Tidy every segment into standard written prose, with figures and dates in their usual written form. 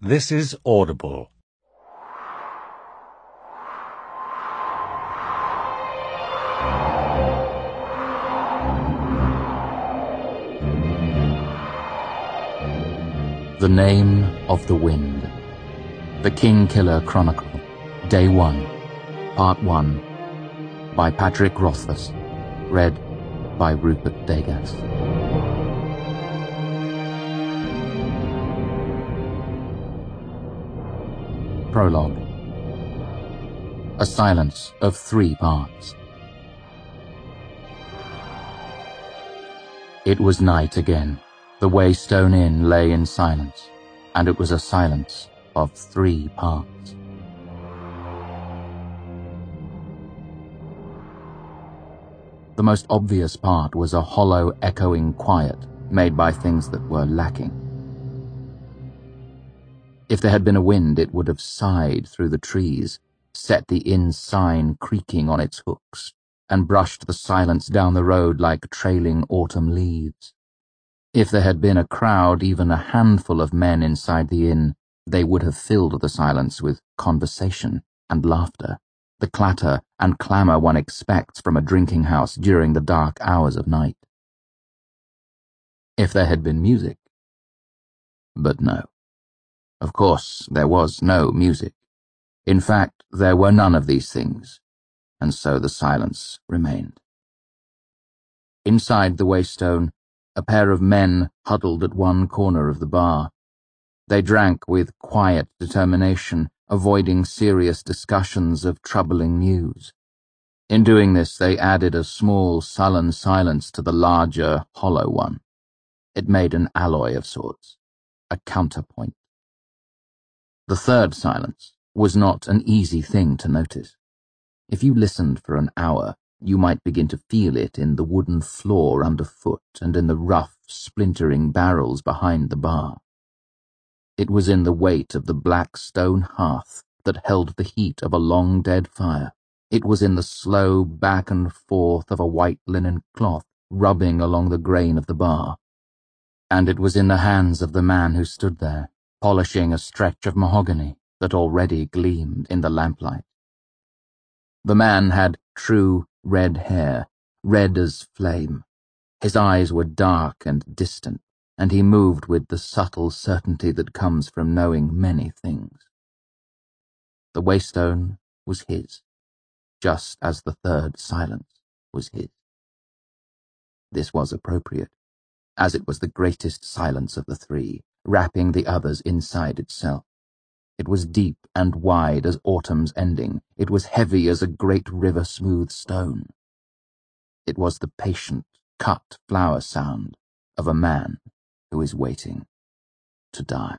This is Audible. The Name of the Wind. The Kingkiller Chronicle. Day 1. Part 1. By Patrick Rothfuss. Read by Rupert Degas. Prologue. A silence of 3 parts. It was night again. The Waystone Inn lay in silence, and it was a silence of 3 parts. The most obvious part was a hollow, echoing quiet made by things that were lacking. If there had been a wind, it would have sighed through the trees, set the inn sign creaking on its hooks, and brushed the silence down the road like trailing autumn leaves. If there had been a crowd, even a handful of men inside the inn, they would have filled the silence with conversation and laughter, the clatter and clamour one expects from a drinking house during the dark hours of night. If there had been music. But no. Of course, there was no music. In fact, there were none of these things, and so the silence remained. Inside the Waystone, a pair of men huddled at one corner of the bar. They drank with quiet determination, avoiding serious discussions of troubling news. In doing this, they added a small, sullen silence to the larger, hollow one. It made an alloy of sorts, a counterpoint. The third silence was not an easy thing to notice. If you listened for an hour, you might begin to feel it in the wooden floor underfoot and in the rough, splintering barrels behind the bar. It was in the weight of the black stone hearth that held the heat of a long-dead fire. It was in the slow back and forth of a white linen cloth rubbing along the grain of the bar. And it was in the hands of the man who stood there, polishing a stretch of mahogany that already gleamed in the lamplight. The man had true red hair, red as flame. His eyes were dark and distant, and he moved with the subtle certainty that comes from knowing many things. The Waystone was his, just as the third silence was his. This was appropriate, as it was the greatest silence of the 3, wrapping the others inside itself. It was deep and wide as autumn's ending. It was heavy as a great river-smooth stone. It was the patient, cut flower sound of a man who is waiting to die.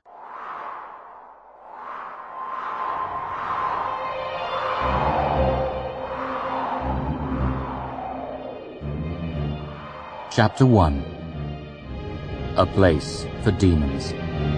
Chapter 1. A Place for Demons.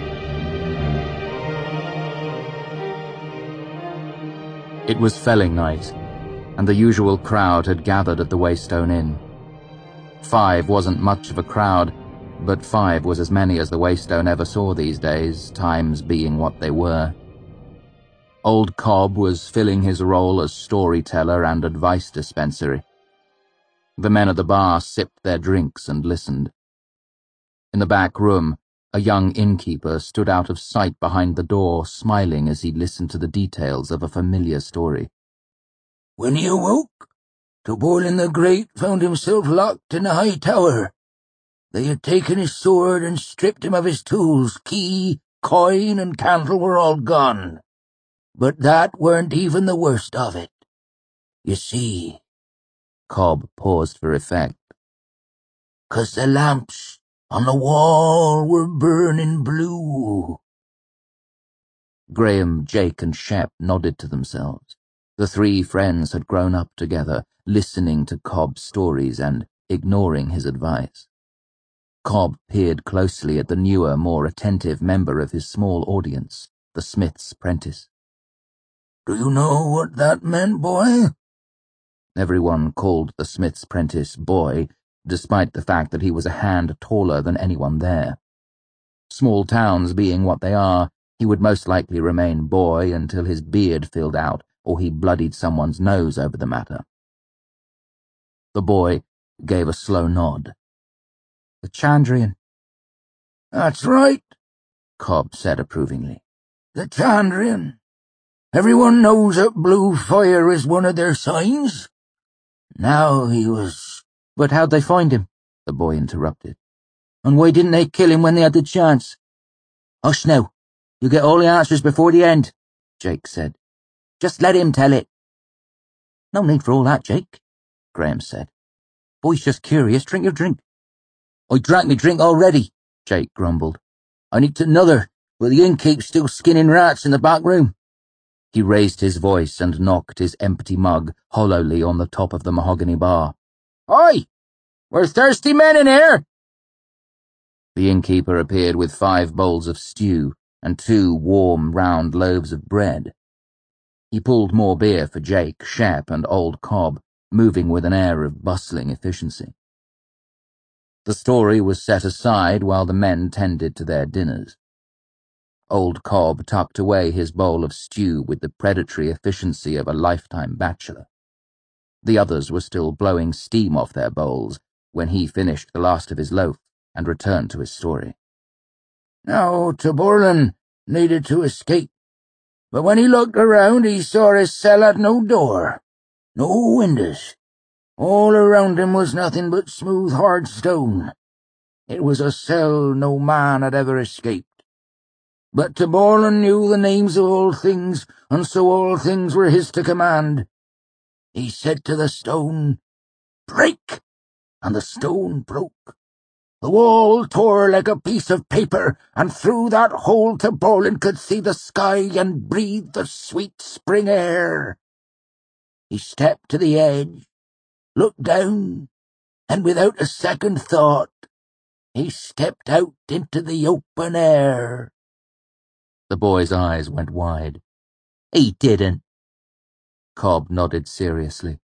It was felling night, and the usual crowd had gathered at the Waystone Inn. 5 wasn't much of a crowd, but 5 was as many as the Waystone ever saw these days, times being what they were. Old Cobb was filling his role as storyteller and advice dispensary. The men at the bar sipped their drinks and listened. In the back room, a young innkeeper stood out of sight behind the door, smiling as he listened to the details of a familiar story. When he awoke, Toborlin the Great found himself locked in a high tower. They had taken his sword and stripped him of his tools. Key, coin, and candle were all gone. But that weren't even the worst of it. You see, Cobb paused for effect. 'Cause the lamps on the wall were burning blue. Graham, Jake, and Shep nodded to themselves. The 3 friends had grown up together, listening to Cobb's stories and ignoring his advice. Cobb peered closely at the newer, more attentive member of his small audience, the smith's apprentice. Do you know what that meant, boy? Everyone called the smith's apprentice boy, despite the fact that he was a hand taller than anyone there. Small towns being what they are, He would most likely remain boy until his beard filled out or he bloodied someone's nose over the matter. The boy gave a slow nod. The Chandrian. That's right, Cobb said approvingly. The Chandrian. Everyone knows that blue fire is one of their signs. Now he was... But how'd they find him? The boy interrupted. And why didn't they kill him when they had the chance? Hush now. You'll get all the answers before the end, Jake said. Just let him tell it. No need for all that, Jake, Graham said. Boy's just curious. Drink your drink. I drank me drink already, Jake grumbled. I need another, but the innkeep's still skinning rats in the back room. He raised his voice and knocked his empty mug hollowly on the top of the mahogany bar. Oi! We're thirsty men in here! The innkeeper appeared with 5 bowls of stew and 2 warm, round loaves of bread. He pulled more beer for Jake, Shep, and old Cobb, moving with an air of bustling efficiency. The story was set aside while the men tended to their dinners. Old Cobb tucked away his bowl of stew with the predatory efficiency of a lifetime bachelor. The others were still blowing steam off their bowls when he finished the last of his loaf and returned to his story. Now, Taborlin needed to escape, but when he looked around he saw his cell had no door, no windows. All around him was nothing but smooth, hard stone. It was a cell no man had ever escaped. But Taborlin knew the names of all things, and so all things were his to command. He said to the stone, "Break!" and the stone broke. The wall tore like a piece of paper, and through that hole Taborlin could see the sky and breathe the sweet spring air. He stepped to the edge, looked down, and without a second thought, he stepped out into the open air. The boy's eyes went wide. He didn't. Cobb nodded seriously.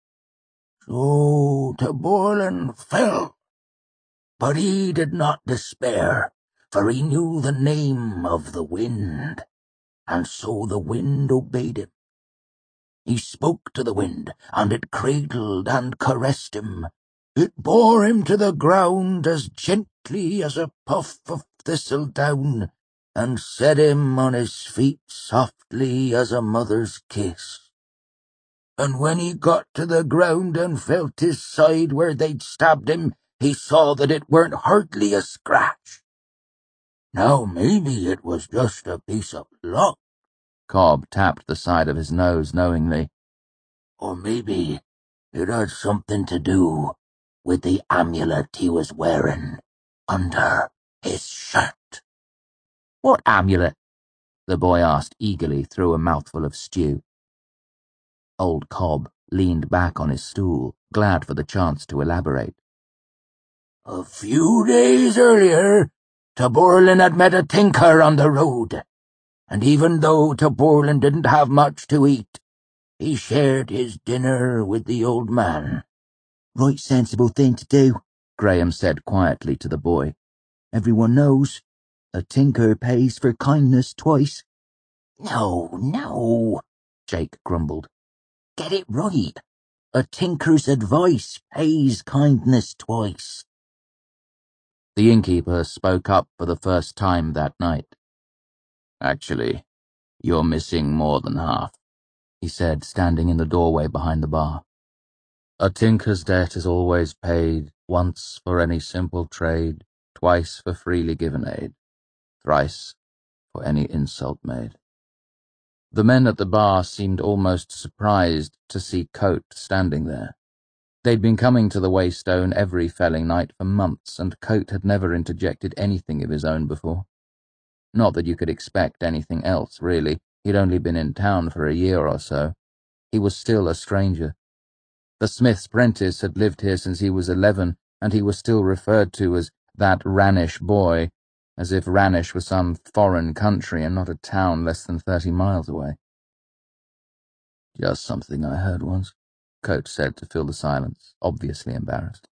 So Taborlin fell. But he did not despair, for he knew the name of the wind, and so the wind obeyed him. He spoke to the wind, and it cradled and caressed him. It bore him to the ground as gently as a puff of thistledown, and set him on his feet softly as a mother's kiss. And when he got to the ground and felt his side where they'd stabbed him, he saw that it weren't hardly a scratch. Now maybe it was just a piece of luck. Cobb tapped the side of his nose knowingly. Or maybe it had something to do with the amulet he was wearing under his shirt. What amulet? The boy asked eagerly through a mouthful of stew. Old Cobb leaned back on his stool, glad for the chance to elaborate. A few days earlier, Taborlin had met a tinker on the road, and even though Taborlin didn't have much to eat, he shared his dinner with the old man. Right sensible thing to do, Graham said quietly to the boy. Everyone knows. A tinker pays for kindness twice. No, Jake grumbled. Get it right. A tinker's advice pays kindness twice. The innkeeper spoke up for the first time that night. Actually, you're missing more than half, he said, standing in the doorway behind the bar. A tinker's debt is always paid, once for any simple trade, twice for freely given aid, thrice for any insult made. The men at the bar seemed almost surprised to see Coat standing there. They'd been coming to the Waystone every felling night for months, and Coat had never interjected anything of his own before. Not that you could expect anything else, really. He'd only been in town for a year or so. He was still a stranger. The smith's prentice had lived here since he was 11, and he was still referred to as that Ranish boy, as if Ranish was some foreign country and not a town less than 30 miles away. Just something I heard once, Coat said to fill the silence, obviously embarrassed.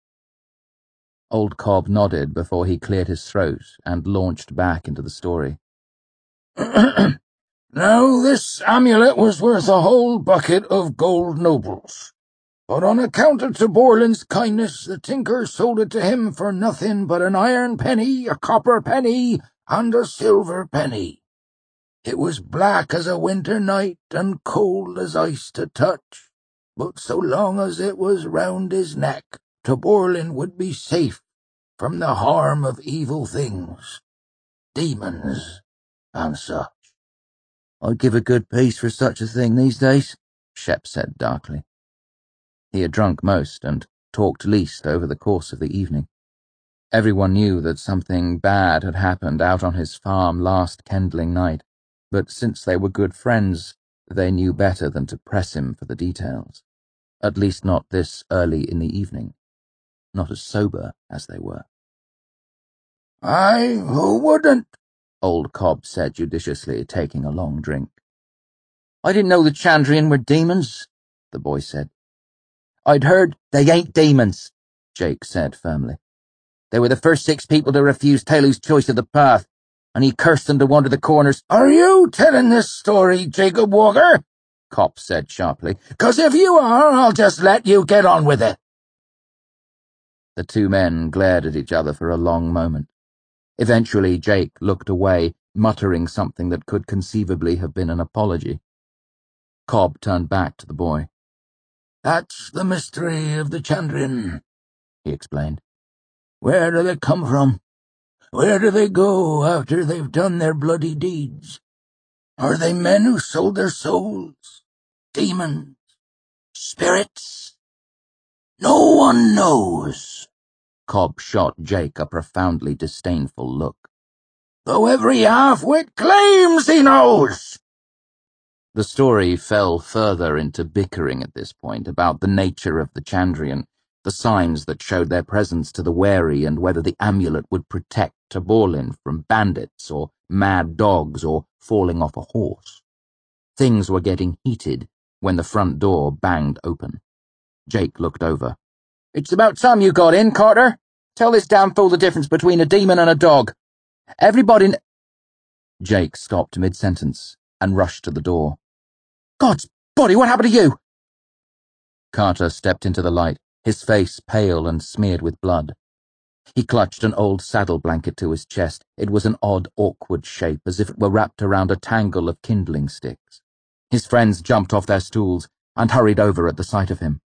Old Cobb nodded before he cleared his throat and launched back into the story. Now this amulet was worth a whole bucket of gold nobles. But on account of Taborlin's kindness, the tinker sold it to him for nothing but an iron penny, a copper penny, and a silver penny. It was black as a winter night and cold as ice to touch, but so long as it was round his neck, Taborlin would be safe from the harm of evil things, demons, and such. I'd give a good piece for such a thing these days, Shep said darkly. He had drunk most and talked least over the course of the evening. Everyone knew that something bad had happened out on his farm last kindling night, but since they were good friends, they knew better than to press him for the details. At least not this early in the evening. Not as sober as they were. "Aye, who wouldn't?" Old Cobb said judiciously, taking a long drink. I didn't know the Chandrian were demons, the boy said. I'd heard they ain't demons, Jake said firmly. They were the first 6 people to refuse Talu's choice of the path, and he cursed them to wander the corners. Are you telling this story, Jacob Walker? Cobb said sharply. 'Cause if you are, I'll just let you get on with it. The 2 men glared at each other for a long moment. Eventually Jake looked away, muttering something that could conceivably have been an apology. Cobb turned back to the boy. That's the mystery of the Chandrian, he explained. Where do they come from? Where do they go after they've done their bloody deeds? Are they men who sold their souls? Demons? Spirits? No one knows. Cobb shot Jake a profoundly disdainful look. Though every half-wit claims he knows. The story fell further into bickering at this point about the nature of the Chandrian, the signs that showed their presence to the wary, and whether the amulet would protect Taborlin from bandits or mad dogs or falling off a horse. Things were getting heated when the front door banged open. Jake looked over. It's about time you got in, Carter. Tell this damn fool the difference between a demon and a dog. Everybody Jake stopped mid-sentence and rushed to the door. God's body, what happened to you? Carter stepped into the light, his face pale and smeared with blood. He clutched an old saddle blanket to his chest. It was an odd, awkward shape, as if it were wrapped around a tangle of kindling sticks. His friends jumped off their stools and hurried over at the sight of him.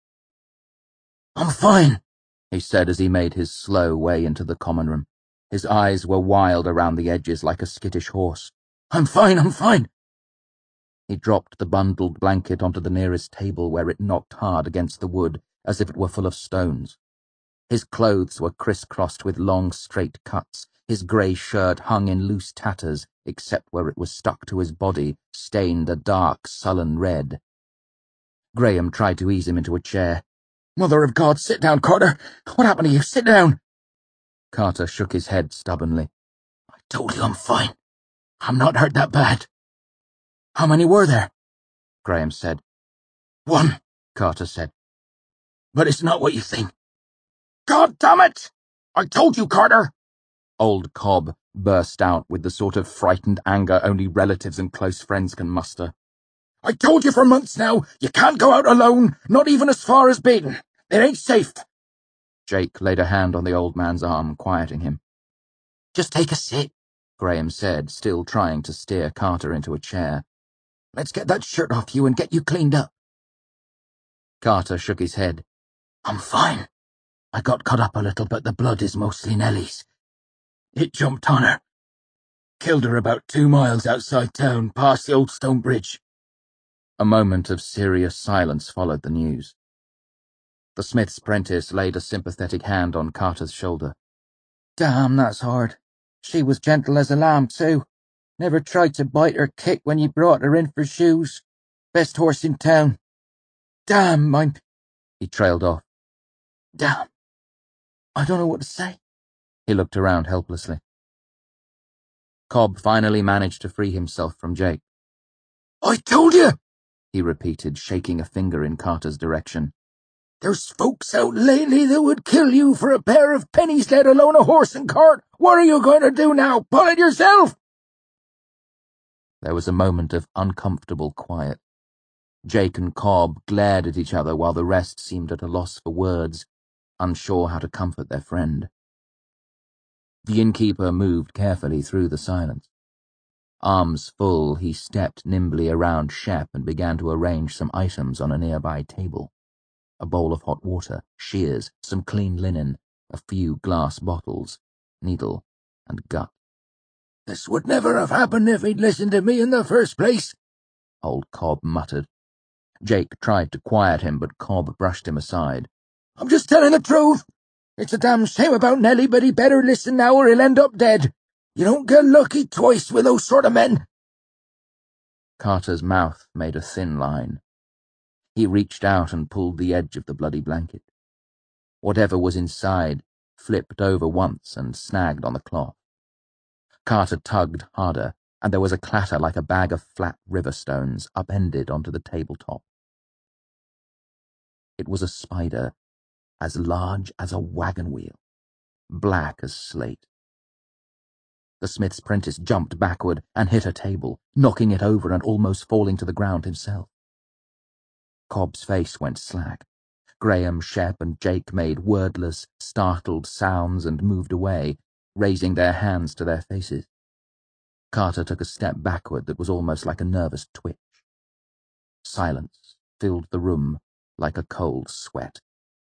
I'm fine, he said as he made his slow way into the common room. His eyes were wild around the edges like a skittish horse. I'm fine. He dropped the bundled blanket onto the nearest table where it knocked hard against the wood, as if it were full of stones. His clothes were crisscrossed with long, straight cuts. His grey shirt hung in loose tatters, except where it was stuck to his body, stained a dark, sullen red. Graham tried to ease him into a chair. Mother of God, sit down, Carter. What happened to you? Sit down. Carter shook his head stubbornly. I told you I'm fine. I'm not hurt that bad. How many were there? Graham said. 1, Carter said. But it's not what you think. God damn it! I told you, Carter! Old Cobb burst out with the sort of frightened anger only relatives and close friends can muster. I told you for months now, you can't go out alone, not even as far as Baden. It ain't safe. Jake laid a hand on the old man's arm, quieting him. Just take a sit, Graham said, still trying to steer Carter into a chair. Let's get that shirt off you and get you cleaned up. Carter shook his head. I'm fine. I got cut up a little, but the blood is mostly Nellie's. It jumped on her. Killed her about 2 miles outside town, past the old stone bridge. A moment of serious silence followed the news. The smith's apprentice laid a sympathetic hand on Carter's shoulder. Damn, that's hard. She was gentle as a lamb, too. Never tried to bite or kick when you brought her in for shoes. Best horse in town. Damn, He trailed off. Damn. I don't know what to say. He looked around helplessly. Cobb finally managed to free himself from Jake. I told you, he repeated, shaking a finger in Carter's direction. There's folks out lately that would kill you for a pair of pennies, let alone a horse and cart. What are you going to do now? Pull it yourself? There was a moment of uncomfortable quiet. Jake and Cobb glared at each other while the rest seemed at a loss for words, unsure how to comfort their friend. The innkeeper moved carefully through the silence. Arms full, he stepped nimbly around Shep and began to arrange some items on a nearby table. A bowl of hot water, shears, some clean linen, a few glass bottles, needle, and gut. "This would never have happened if he'd listened to me in the first place," old Cobb muttered. Jake tried to quiet him, but Cobb brushed him aside. "I'm just telling the truth. It's a damn shame about Nellie, but he better listen now or he'll end up dead. You don't get lucky twice with those sort of men." Carter's mouth made a thin line. He reached out and pulled the edge of the bloody blanket. Whatever was inside flipped over once and snagged on the cloth. Carter tugged harder, and there was a clatter like a bag of flat river stones upended onto the tabletop. It was a spider, as large as a wagon wheel, black as slate. The smith's apprentice jumped backward and hit a table, knocking it over and almost falling to the ground himself. Cobb's face went slack. Graham, Shep, and Jake made wordless, startled sounds and moved away, raising their hands to their faces. Carter took a step backward that was almost like a nervous twitch. Silence filled the room like a cold sweat.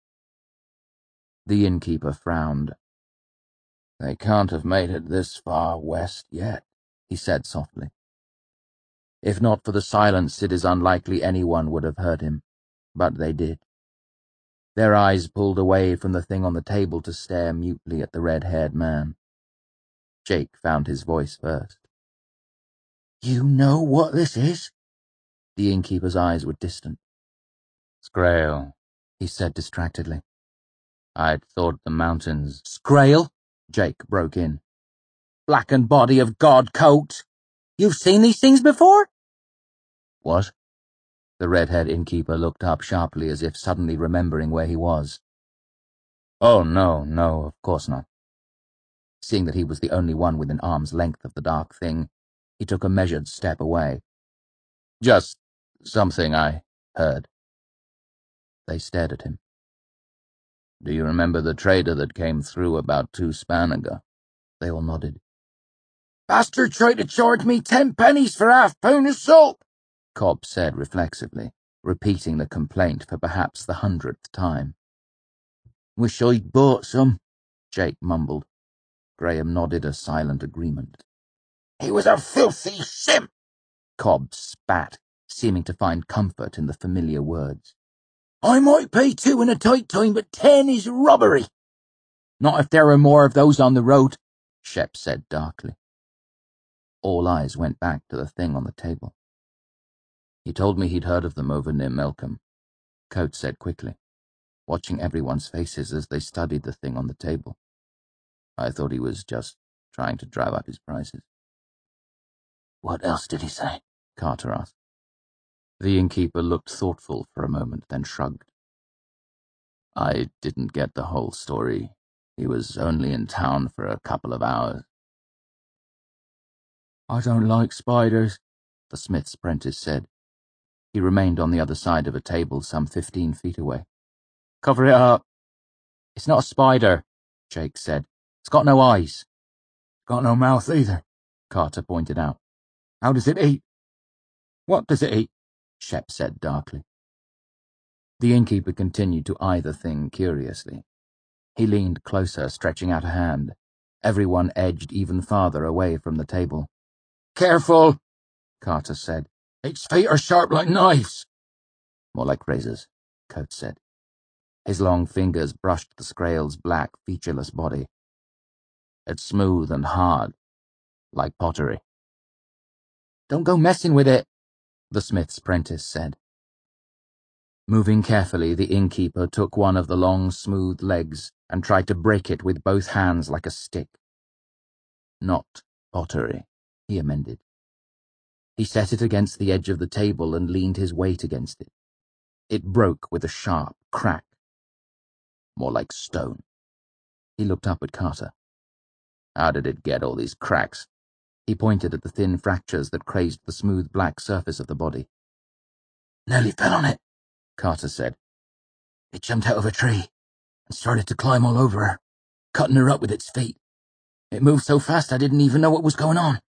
The innkeeper frowned. "They can't have made it this far west yet," he said softly. If not for the silence, it is unlikely anyone would have heard him, but they did. Their eyes pulled away from the thing on the table to stare mutely at the red-haired man. Jake found his voice first. "You know what this is?" The innkeeper's eyes were distant. "Scrael," he said distractedly. "I'd thought the mountains—" "Scrael?" Jake broke in. "Blackened body of God coat. You've seen these things before?" "What?" The red-haired innkeeper looked up sharply as if suddenly remembering where he was. "Oh, no, of course not." Seeing that he was the only one within arm's length of the dark thing, he took a measured step away. "Just something I heard." They stared at him. "Do you remember the trader that came through about 2 span ago?" They all nodded. "Bastard tried to charge me 10 pennies for half-pound of salt," Cobb said reflexively, repeating the complaint for perhaps the 100th time. "Wish I'd bought some," Jake mumbled. Graham nodded a silent agreement. "He was a filthy simp," Cobb spat, seeming to find comfort in the familiar words. "I might pay 2 in a tight time, but 10 is robbery." "Not if there are more of those on the road," Shep said darkly. All eyes went back to the thing on the table. "He told me he'd heard of them over near Melcombe," Coates said quickly, watching everyone's faces as they studied the thing on the table. "I thought he was just trying to drive up his prices." "What else did he say?" Carter asked. The innkeeper looked thoughtful for a moment, then shrugged. "I didn't get the whole story. He was only in town for a couple of hours." "I don't like spiders," the smith's apprentice said. He remained on the other side of a table some 15 feet away. "Cover it up." "It's not a spider," Jake said. "It's got no eyes." "Got no mouth either," Carter pointed out. "How does it eat?" "What does it eat?" Shep said darkly. The innkeeper continued to eye the thing curiously. He leaned closer, stretching out a hand. Everyone edged even farther away from the table. "Careful," Carter said. "Its feet are sharp like knives." "More like razors," Coates said. His long fingers brushed the Scrael's black, featureless body. "It's smooth and hard, like pottery." "Don't go messing with it," the smith's apprentice said. Moving carefully, the innkeeper took one of the long, smooth legs and tried to break it with both hands like a stick. "Not pottery," he amended. He set it against the edge of the table and leaned his weight against it. It broke with a sharp crack. "More like stone." He looked up at Carter. "How did it get all these cracks?" He pointed at the thin fractures that crazed the smooth black surface of the body. "Nearly fell on it," Carter said. "It jumped out of a tree and started to climb all over her, cutting her up with its feet. It moved so fast I didn't even know what was going on."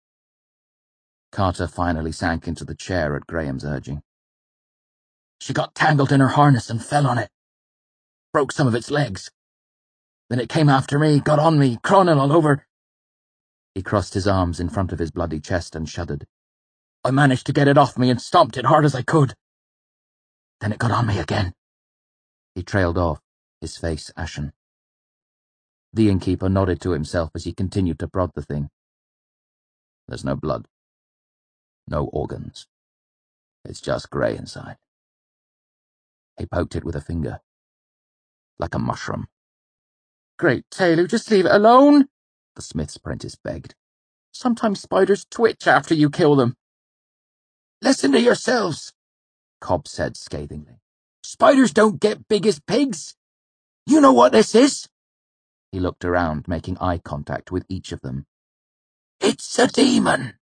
Carter finally sank into the chair at Graham's urging. "She got tangled in her harness and fell on it. Broke some of its legs. Then it came after me, got on me, crawling all over." He crossed his arms in front of his bloody chest and shuddered. "I managed to get it off me and stomped it hard as I could. Then it got on me again." He trailed off, his face ashen. The innkeeper nodded to himself as he continued to prod the thing. "There's no blood. No organs. It's just grey inside." He poked it with a finger. "Like a mushroom." "Great Taylor, just leave it alone," the smith's apprentice begged. "Sometimes spiders twitch after you kill them." "Listen to yourselves," Cobb said scathingly. "Spiders don't get big as pigs. You know what this is?" He looked around, making eye contact with each of them. "It's a demon."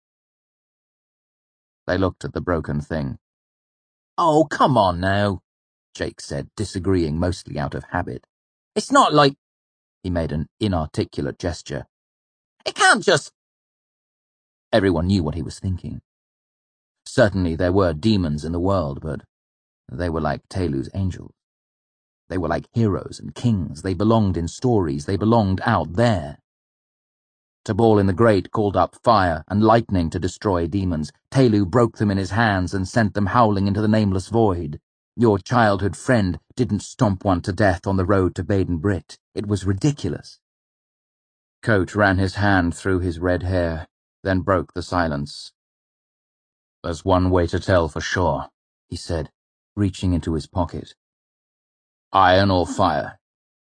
They looked at the broken thing. "Oh, come on now," Jake said, disagreeing mostly out of habit. "It's not like—" He made an inarticulate gesture. "It can't just—" Everyone knew what he was thinking. Certainly there were demons in the world, but they were like Telu's angels. They were like heroes and kings. They belonged in stories. They belonged out there. Tabal in the Great called up fire and lightning to destroy demons. Telu broke them in his hands and sent them howling into the nameless void. Your childhood friend didn't stomp one to death on the road to Baden Brit. It was ridiculous. Coat ran his hand through his red hair, then broke the silence. "There's one way to tell for sure," he said, reaching into his pocket. "Iron or fire?"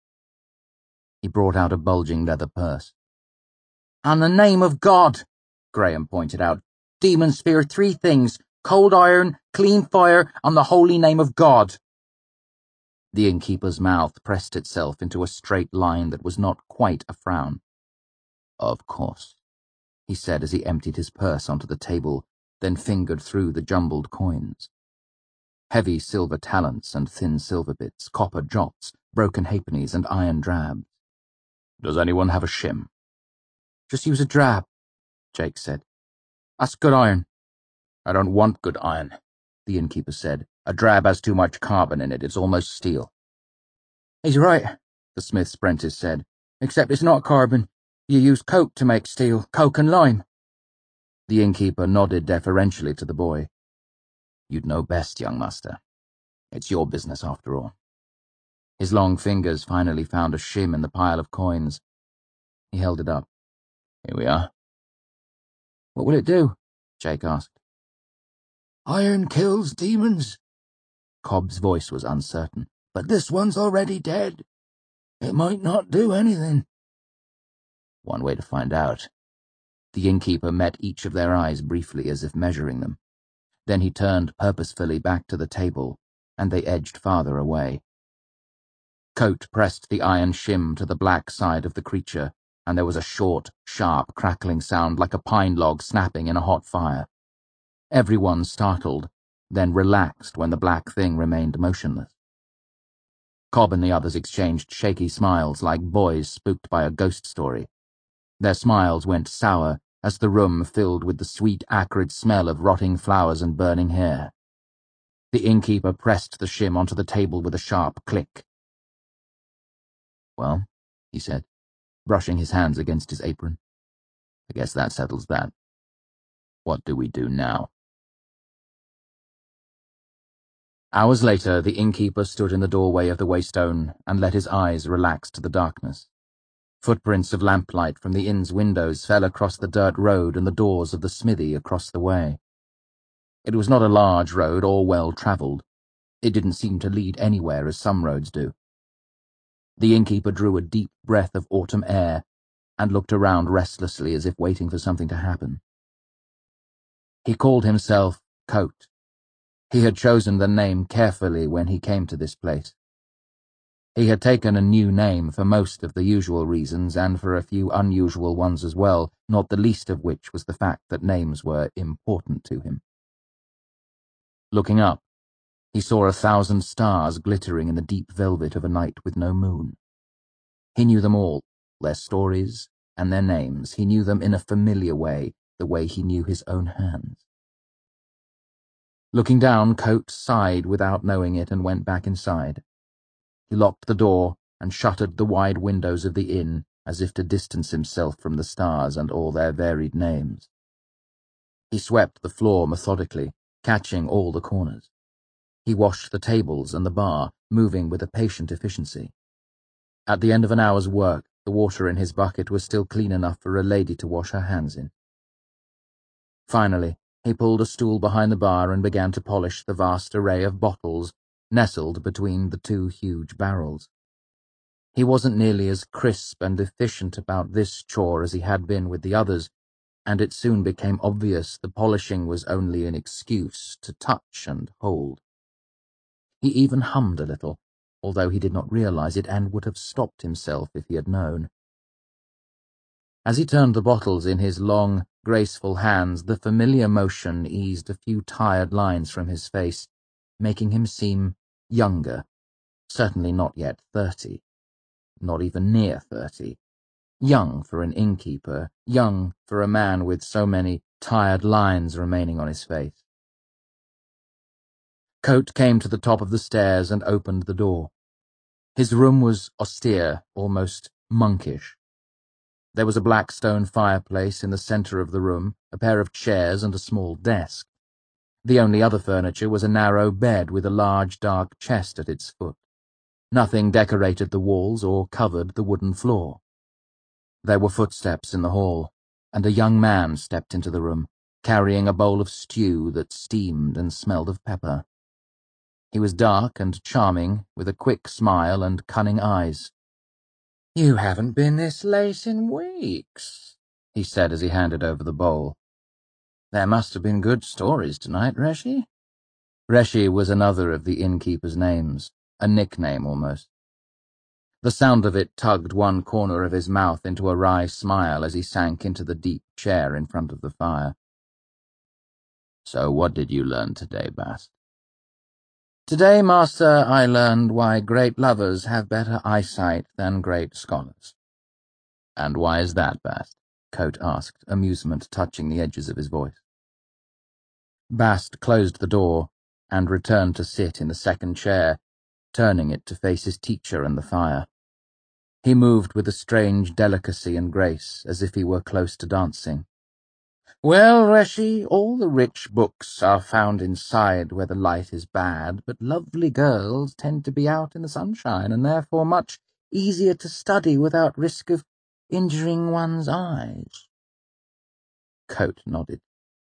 He brought out a bulging leather purse. "On the name of God," Graham pointed out, "demons fear three things: cold iron, clean fire, and the holy name of God." The innkeeper's mouth pressed itself into a straight line that was not quite a frown. "Of course," he said as he emptied his purse onto the table, then fingered through the jumbled coins. Heavy silver talents and thin silver bits, copper jots, broken halfpennies, and iron drabs. "Does anyone have a shim?" "Just use a drab," Jake said. "That's good iron." "I don't want good iron," the innkeeper said. "A drab has too much carbon in it. It's almost steel." "He's right," the smith's apprentice said. "Except it's not carbon. You use coke to make steel, coke and lime." The innkeeper nodded deferentially to the boy. "You'd know best, young master. It's your business after all." His long fingers finally found a shim in the pile of coins. He held it up. "Here we are." "What will it do?" Jake asked. "Iron kills demons." Cobb's voice was uncertain. "But this one's already dead. It might not do anything." "One way to find out." The innkeeper met each of their eyes briefly as if measuring them. Then he turned purposefully back to the table, and they edged farther away. Coat pressed the iron shim to the black side of the creature, and there was a short, sharp, crackling sound like a pine log snapping in a hot fire. Everyone startled, then relaxed when the black thing remained motionless. Cobb and the others exchanged shaky smiles like boys spooked by a ghost story. Their smiles went sour as the room filled with the sweet, acrid smell of rotting flowers and burning hair. The innkeeper pressed the shim onto the table with a sharp click. "Well," he said, brushing his hands against his apron. "I guess that settles that. What do we do now?" Hours later, the innkeeper stood in the doorway of the Waystone and let his eyes relax to the darkness. Footprints of lamplight from the inn's windows fell across the dirt road and the doors of the smithy across the way. It was not a large road or well-travelled. It didn't seem to lead anywhere as some roads do. The innkeeper drew a deep breath of autumn air and looked around restlessly as if waiting for something to happen. He called himself Coat. He had chosen the name carefully when he came to this place. He had taken a new name for most of the usual reasons and for a few unusual ones as well, not the least of which was the fact that names were important to him. Looking up, he saw 1,000 stars glittering in the deep velvet of a night with no moon. He knew them all, their stories and their names. He knew them in a familiar way, the way he knew his own hands. Looking down, Coate sighed without knowing it and went back inside. He locked the door and shuttered the wide windows of the inn as if to distance himself from the stars and all their varied names. He swept the floor methodically, catching all the corners. He washed the tables and the bar, moving with a patient efficiency. At the end of an hour's work, the water in his bucket was still clean enough for a lady to wash her hands in. Finally, he pulled a stool behind the bar and began to polish the vast array of bottles nestled between the two huge barrels. He wasn't nearly as crisp and efficient about this chore as he had been with the others, and it soon became obvious the polishing was only an excuse to touch and hold. He even hummed a little, although he did not realize it and would have stopped himself if he had known. As he turned the bottles in his long, graceful hands, the familiar motion eased a few tired lines from his face, making him seem younger, certainly not yet 30, not even near 30. Young for an innkeeper, young for a man with so many tired lines remaining on his face. Coate came to the top of the stairs and opened the door. His room was austere, almost monkish. There was a black stone fireplace in the centre of the room, a pair of chairs and a small desk. The only other furniture was a narrow bed with a large dark chest at its foot. Nothing decorated the walls or covered the wooden floor. There were footsteps in the hall, and a young man stepped into the room, carrying a bowl of stew that steamed and smelled of pepper. He was dark and charming, with a quick smile and cunning eyes. "You haven't been this late in weeks," he said as he handed over the bowl. "There must have been good stories tonight, Reshi." Reshi was another of the innkeeper's names, a nickname almost. The sound of it tugged one corner of his mouth into a wry smile as he sank into the deep chair in front of the fire. "So what did you learn today, Bast?" "Today, Master, I learned why great lovers have better eyesight than great scholars." "And why is that, Bast?" Coate asked, amusement touching the edges of his voice. Bast closed the door and returned to sit in the second chair, turning it to face his teacher and the fire. He moved with a strange delicacy and grace, as if he were close to dancing. "Well, Reshi, all the rich books are found inside where the light is bad, but lovely girls tend to be out in the sunshine and therefore much easier to study without risk of injuring one's eyes." Coate nodded.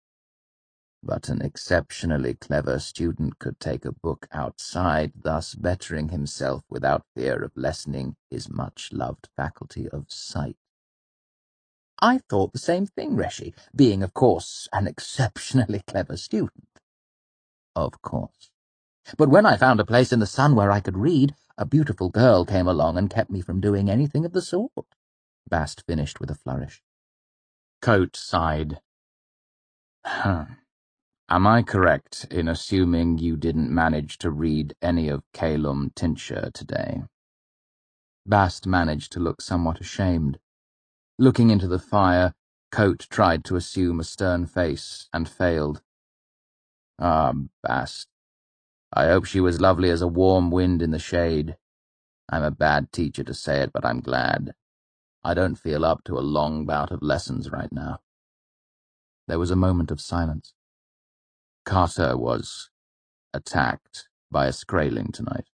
"But an exceptionally clever student could take a book outside, thus bettering himself without fear of lessening his much-loved faculty of sight." "I thought the same thing, Reshi, being, of course, an exceptionally clever student." "Of course. But when I found a place in the sun where I could read, a beautiful girl came along and kept me from doing anything of the sort," Bast finished with a flourish. Coate sighed. Am I correct in assuming you didn't manage to read any of Calum Tincture today?" Bast managed to look somewhat ashamed. Looking into the fire, Coate tried to assume a stern face and failed. "Ah, Bast. I hope she was lovely as a warm wind in the shade. I'm a bad teacher to say it, but I'm glad. I don't feel up to a long bout of lessons right now." There was a moment of silence. "Carter was attacked by a Skraeling tonight."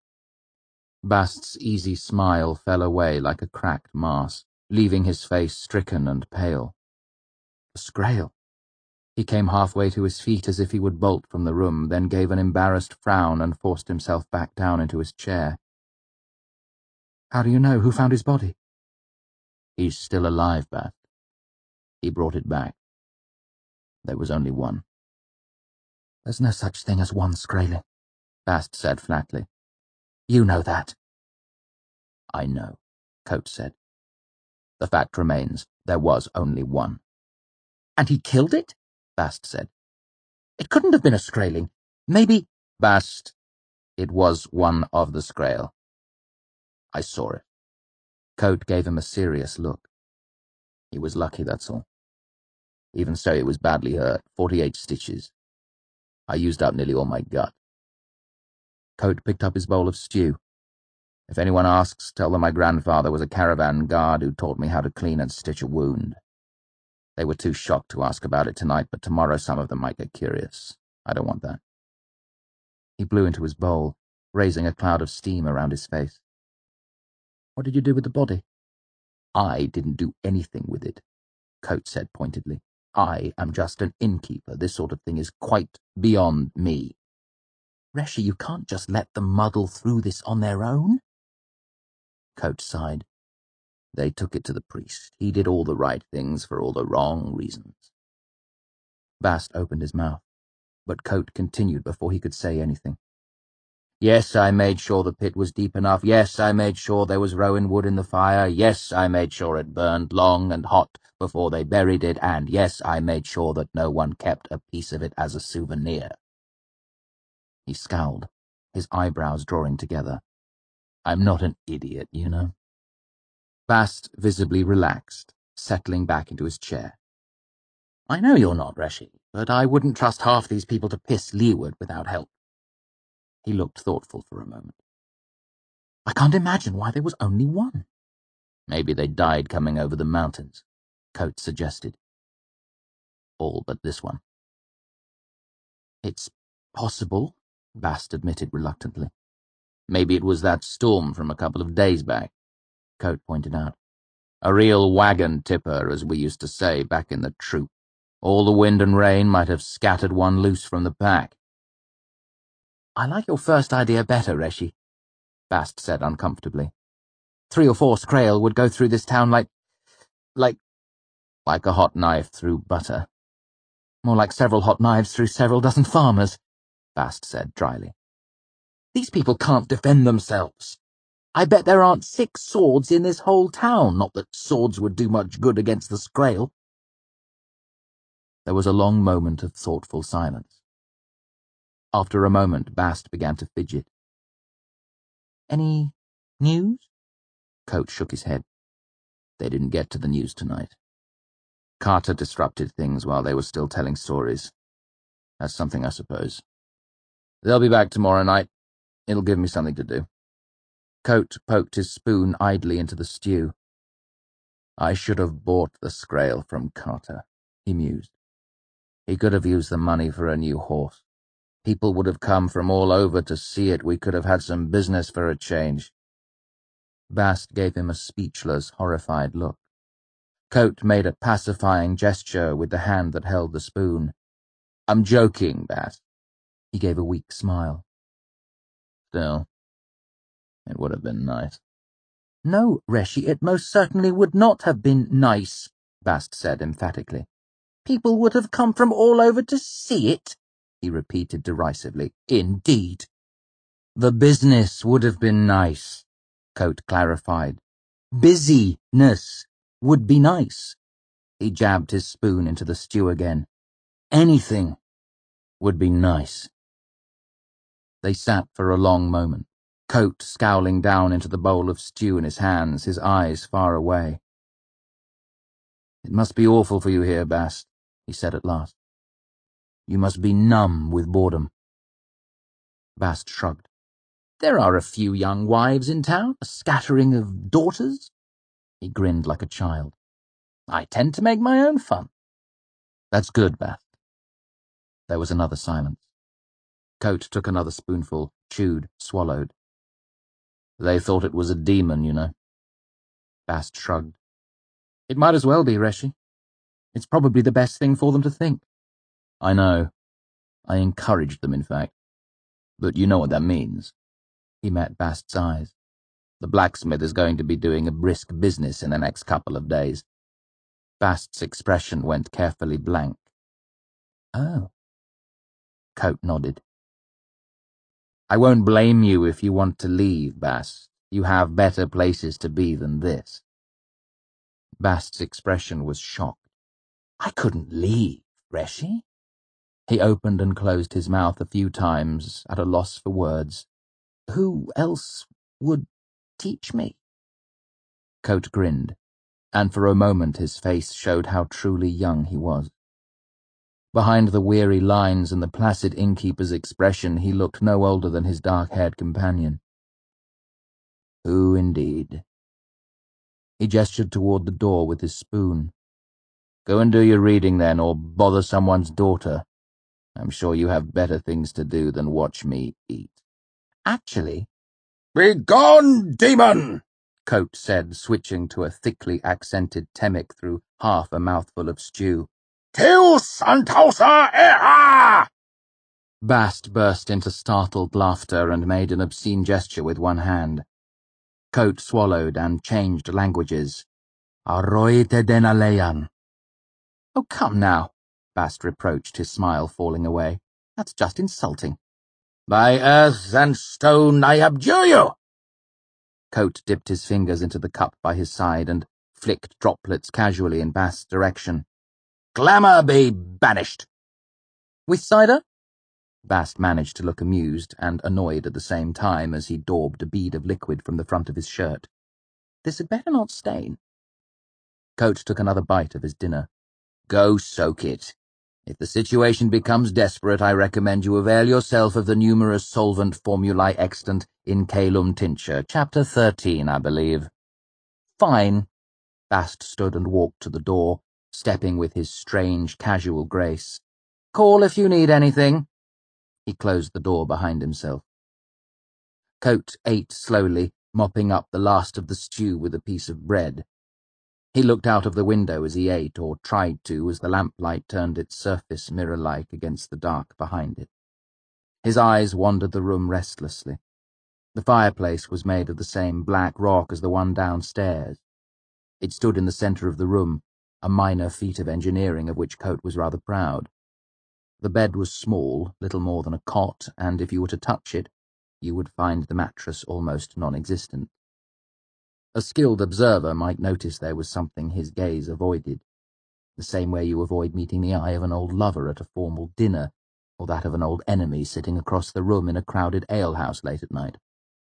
Bast's easy smile fell away like a cracked mask, leaving his face stricken and pale. A Skrael. He came halfway to his feet as if he would bolt from the room, then gave an embarrassed frown and forced himself back down into his chair. "How do you know? Who found his body?" "He's still alive, Bast. He brought it back. There was only one." "There's no such thing as one Skraeling," Bast said flatly. "You know that. I know, Coates said. The fact remains, there was only one. And he killed it? Bast said. It couldn't have been a Skraeling. Maybe— Bast, it was one of the Skrael. I saw it. Coate gave him a serious look. He was lucky, that's all. Even so, he was badly hurt, 48 stitches. I used up nearly all my gut. Coate picked up his bowl of stew. If anyone asks, tell them my grandfather was a caravan guard who taught me how to clean and stitch a wound. They were too shocked to ask about it tonight, but tomorrow some of them might get curious. I don't want that. He blew into his bowl, raising a cloud of steam around his face. What did you do with the body? I didn't do anything with it, Coates said pointedly. I am just an innkeeper. This sort of thing is quite beyond me. Reshi, you can't just let them muddle through this on their own. Coates sighed. They took it to the priest. He did all the right things for all the wrong reasons. Bast opened his mouth, but Coate continued before he could say anything. Yes, I made sure the pit was deep enough. Yes, I made sure there was rowan wood in the fire. Yes, I made sure it burned long and hot before they buried it. And yes, I made sure that no one kept a piece of it as a souvenir. He scowled, his eyebrows drawing together. I'm not an idiot, you know. Bast visibly relaxed, settling back into his chair. I know you're not, Reshi, but I wouldn't trust half these people to piss leeward without help. He looked thoughtful for a moment. I can't imagine why there was only one. Maybe they died coming over the mountains, Coates suggested. All but this one. It's possible, Bast admitted reluctantly. Maybe it was that storm from a couple of days back, Coate pointed out. A real wagon tipper, as we used to say back in the troop. All the wind and rain might have scattered one loose from the pack. I like your first idea better, Reshi, Bast said uncomfortably. 3 or 4 Skrael would go through this town like a hot knife through butter. More like several hot knives through several dozen farmers, Bast said dryly. These people can't defend themselves. I bet there aren't 6 swords in this whole town, not that swords would do much good against the Skrael. There was a long moment of thoughtful silence. After a moment, Bast began to fidget. Any news? Coate shook his head. They didn't get to the news tonight. Carter disrupted things while they were still telling stories. That's something, I suppose. They'll be back tomorrow night. It'll give me something to do. Coate poked his spoon idly into the stew. I should have bought the Skrael from Carter, he mused. He could have used the money for a new horse. People would have come from all over to see it. We could have had some business for a change. Bast gave him a speechless, horrified look. Coate made a pacifying gesture with the hand that held the spoon. I'm joking, Bast. He gave a weak smile. Still, it would have been nice. No, Reshi, it most certainly would not have been nice, Bast said emphatically. People would have come from all over to see it, he repeated derisively. Indeed. The business would have been nice, Coate clarified. Busyness would be nice. He jabbed his spoon into the stew again. Anything would be nice. They sat for a long moment, Coate scowling down into the bowl of stew in his hands, his eyes far away. It must be awful for you here, Bast, he said at last. You must be numb with boredom. Bast shrugged. There are a few young wives in town, a scattering of daughters. He grinned like a child. I tend to make my own fun. That's good, Bast. There was another silence. Coate took another spoonful, chewed, swallowed. They thought it was a demon, you know. Bast shrugged. It might as well be, Reshi. It's probably the best thing for them to think. I know. I encouraged them, in fact. But you know what that means. He met Bast's eyes. The blacksmith is going to be doing a brisk business in the next couple of days. Bast's expression went carefully blank. Oh. Coate nodded. I won't blame you if you want to leave, Bast. You have better places to be than this." Bast's expression was shocked. "I couldn't leave, Reshi." He opened and closed his mouth a few times, at a loss for words. "Who else would teach me?" Kote grinned, and for a moment his face showed how truly young he was. Behind the weary lines and the placid innkeeper's expression, he looked no older than his dark-haired companion. "Who indeed?" He gestured toward the door with his spoon. "Go and do your reading then, or bother someone's daughter. I'm sure you have better things to do than watch me eat." "Actually—" "Begone, demon!" Kote said, switching to a thickly accented Temic through half a mouthful of stew. "Teus antausa eha!" Bast burst into startled laughter and made an obscene gesture with one hand. Kote swallowed and changed languages. "Arroite denalean." "Oh, come now," Bast reproached, his smile falling away. "That's just insulting." "By earth and stone I abjure you!" Kote dipped his fingers into the cup by his side and flicked droplets casually in Bast's direction. "Glamour be banished!" "With cider?" Bast managed to look amused and annoyed at the same time as he daubed a bead of liquid from the front of his shirt. "This had better not stain." Kote took another bite of his dinner. "Go soak it. If the situation becomes desperate, I recommend you avail yourself of the numerous solvent formulae extant in Calum tincture. Chapter 13, I believe." "Fine." Bast stood and walked to the door, stepping with his strange, casual grace. "Call if you need anything." He closed the door behind himself. Kote ate slowly, mopping up the last of the stew with a piece of bread. He looked out of the window as he ate, or tried to, as the lamplight turned its surface mirror-like against the dark behind it. His eyes wandered the room restlessly. The fireplace was made of the same black rock as the one downstairs. It stood in the centre of the room, a minor feat of engineering of which Kote was rather proud. The bed was small, little more than a cot, and if you were to touch it, you would find the mattress almost non-existent. A skilled observer might notice there was something his gaze avoided, the same way you avoid meeting the eye of an old lover at a formal dinner, or that of an old enemy sitting across the room in a crowded alehouse late at night.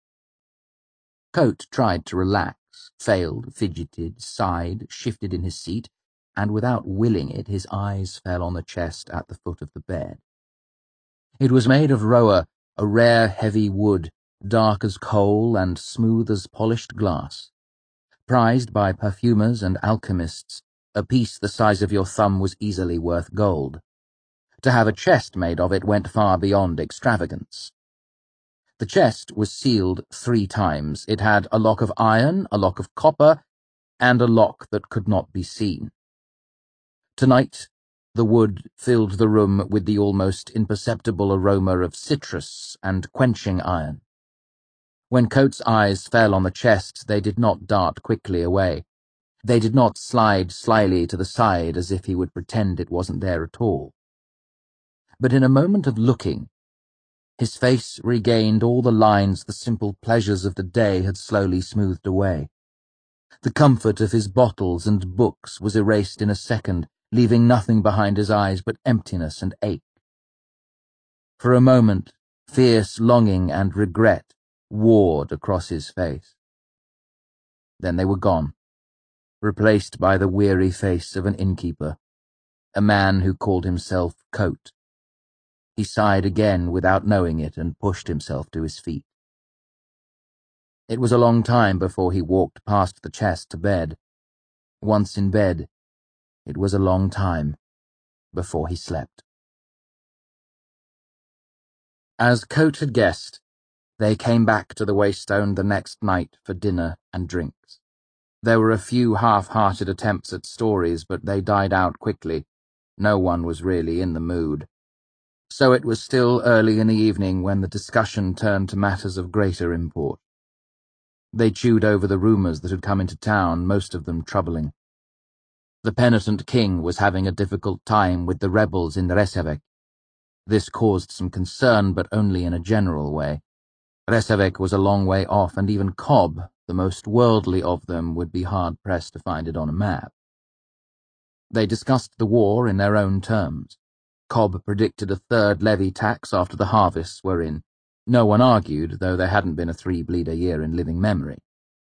Kote tried to relax, failed, fidgeted, sighed, shifted in his seat, and without willing it, his eyes fell on the chest at the foot of the bed. It was made of roa, a rare heavy wood, dark as coal and smooth as polished glass. Prized by perfumers and alchemists, a piece the size of your thumb was easily worth gold. To have a chest made of it went far beyond extravagance. The chest was sealed 3 times. It had a lock of iron, a lock of copper, and a lock that could not be seen. Tonight, the wood filled the room with the almost imperceptible aroma of citrus and quenching iron. When Kote's eyes fell on the chest, they did not dart quickly away. They did not slide slyly to the side as if he would pretend it wasn't there at all. But in a moment of looking, his face regained all the lines the simple pleasures of the day had slowly smoothed away. The comfort of his bottles and books was erased in a second, leaving nothing behind his eyes but emptiness and ache. For a moment, fierce longing and regret warred across his face. Then they were gone, replaced by the weary face of an innkeeper, a man who called himself Kote. He sighed again without knowing it and pushed himself to his feet. It was a long time before he walked past the chest to bed. Once in bed, it was a long time before he slept. As Kote had guessed, they came back to the Waystone the next night for dinner and drinks. There were a few half-hearted attempts at stories, but they died out quickly. No one was really in the mood. So it was still early in the evening when the discussion turned to matters of greater import. They chewed over the rumours that had come into town, most of them troubling. The penitent king was having a difficult time with the rebels in Reykjavik. This caused some concern, but only in a general way. Reykjavik was a long way off, and even Cobb, the most worldly of them, would be hard-pressed to find it on a map. They discussed the war in their own terms. Cobb predicted a third levy tax after the harvests were in. No one argued, though there hadn't been a 3 bleed a year in living memory.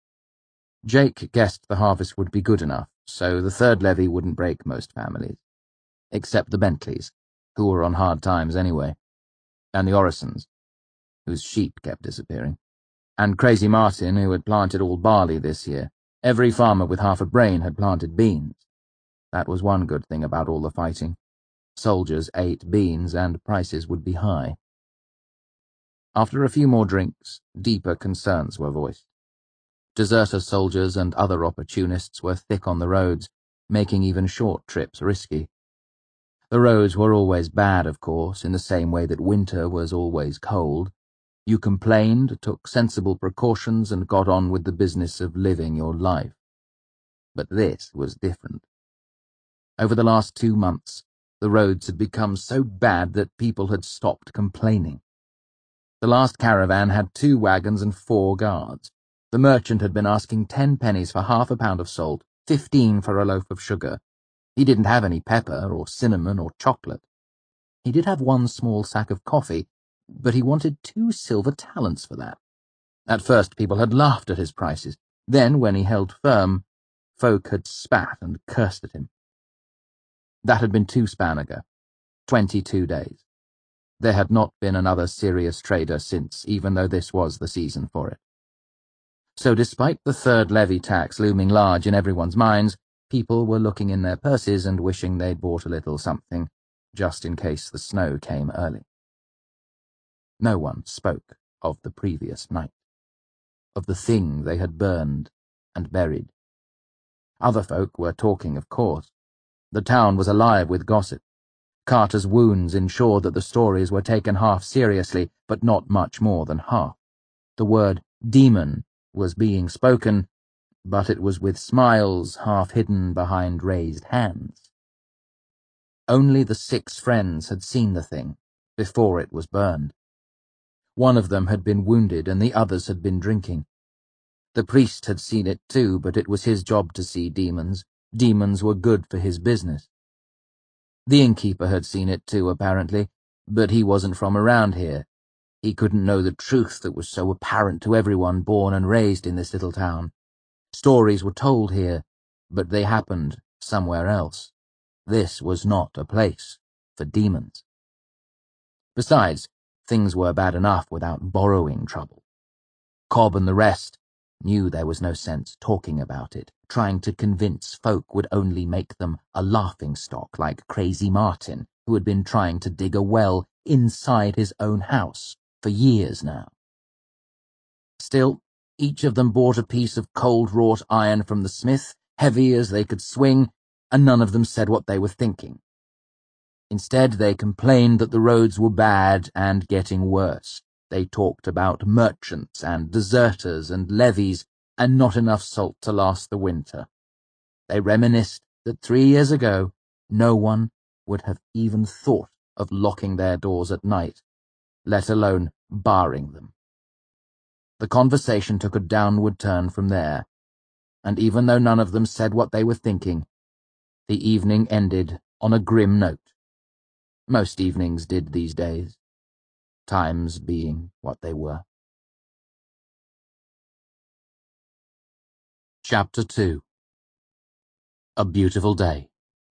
Jake guessed the harvest would be good enough, so the third levy wouldn't break most families. Except the Bentleys, who were on hard times anyway, and the Orrisons, whose sheep kept disappearing, and Crazy Martin, who had planted all barley this year. Every farmer with half a brain had planted beans. That was one good thing about all the fighting. Soldiers ate beans, and prices would be high. After a few more drinks, deeper concerns were voiced. Deserter soldiers and other opportunists were thick on the roads, making even short trips risky. The roads were always bad, of course, in the same way that winter was always cold. You complained, took sensible precautions, and got on with the business of living your life. But this was different. Over the last 2 months, the roads had become so bad that people had stopped complaining. The last caravan had 2 wagons and 4 guards. The merchant had been asking 10 pennies for half a pound of salt, 15 for a loaf of sugar. He didn't have any pepper or cinnamon or chocolate. He did have 1 small sack of coffee, but he wanted 2 silver talents for that. At first people had laughed at his prices. Then, when he held firm, folk had spat and cursed at him. That had been 2 span ago, 22 days. There had not been another serious trader since, even though this was the season for it. So despite the third levy tax looming large in everyone's minds, people were looking in their purses and wishing they'd bought a little something, just in case the snow came early. No one spoke of the previous night, of the thing they had burned and buried. Other folk were talking, of course. The town was alive with gossip. Carter's wounds ensured that the stories were taken half seriously, but not much more than half. The word demon was being spoken, but it was with smiles half hidden behind raised hands. Only the 6 friends had seen the thing before it was burned. One of them had been wounded and the others had been drinking. The priest had seen it too, but it was his job to see demons. Demons were good for his business. The innkeeper had seen it too, apparently, but he wasn't from around here. He couldn't know the truth that was so apparent to everyone born and raised in this little town. Stories were told here, but they happened somewhere else. This was not a place for demons. Besides, things were bad enough without borrowing trouble. Cobb and the rest knew there was no sense talking about it. Trying to convince folk would only make them a laughingstock like Crazy Martin, who had been trying to dig a well inside his own house for years now. Still, each of them bought a piece of cold-wrought iron from the smith, heavy as they could swing, and none of them said what they were thinking. Instead, they complained that the roads were bad and getting worse. They talked about merchants and deserters and levies, and not enough salt to last the winter. They reminisced that 3 years ago, no one would have even thought of locking their doors at night, let alone barring them. The conversation took a downward turn from there, and even though none of them said what they were thinking, the evening ended on a grim note. Most evenings did these days, times being what they were. Chapter 2. A Beautiful Day.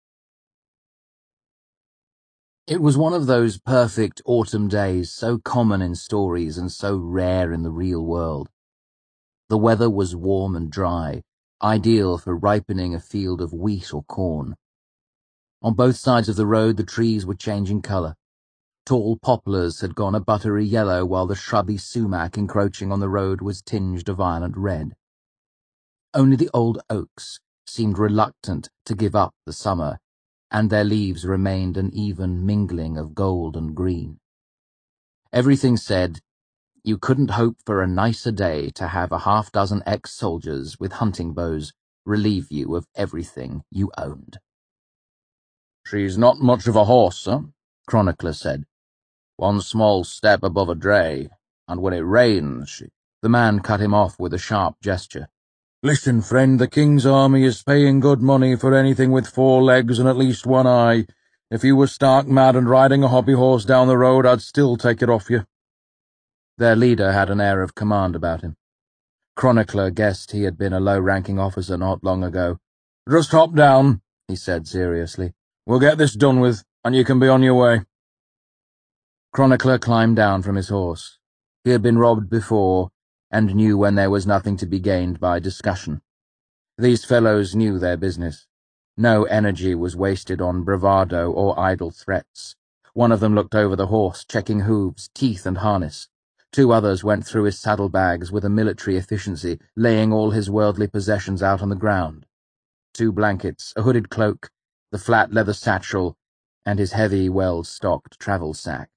It was one of those perfect autumn days so common in stories and so rare in the real world. The weather was warm and dry, ideal for ripening a field of wheat or corn. On both sides of the road the trees were changing colour. Tall poplars had gone a buttery yellow, while the shrubby sumac encroaching on the road was tinged a violent red. Only the old oaks seemed reluctant to give up the summer, and their leaves remained an even mingling of gold and green. Everything said, you couldn't hope for a nicer day to have a half-dozen ex-soldiers with hunting bows relieve you of everything you owned. "She's not much of a horse, sir," Chronicler said. "One small step above a dray, And when it rains, The man cut him off with a sharp gesture. Listen, friend, the king's army is paying good money for anything with 4 legs and at least 1 eye. If you were stark mad and riding a hobby horse down the road, I'd still take it off you. Their leader had an air of command about him. Chronicler guessed he had been a low-ranking officer not long ago. Just hop down, he said seriously. We'll get this done with, and you can be on your way. Chronicler climbed down from his horse. He had been robbed before, and knew when there was nothing to be gained by discussion. These fellows knew their business. No energy was wasted on bravado or idle threats. One of them looked over the horse, checking hooves, teeth, and harness. 2 others went through his saddlebags with a military efficiency, laying all his worldly possessions out on the ground. 2 blankets, a hooded cloak, the flat leather satchel, and his heavy, well-stocked travel sack.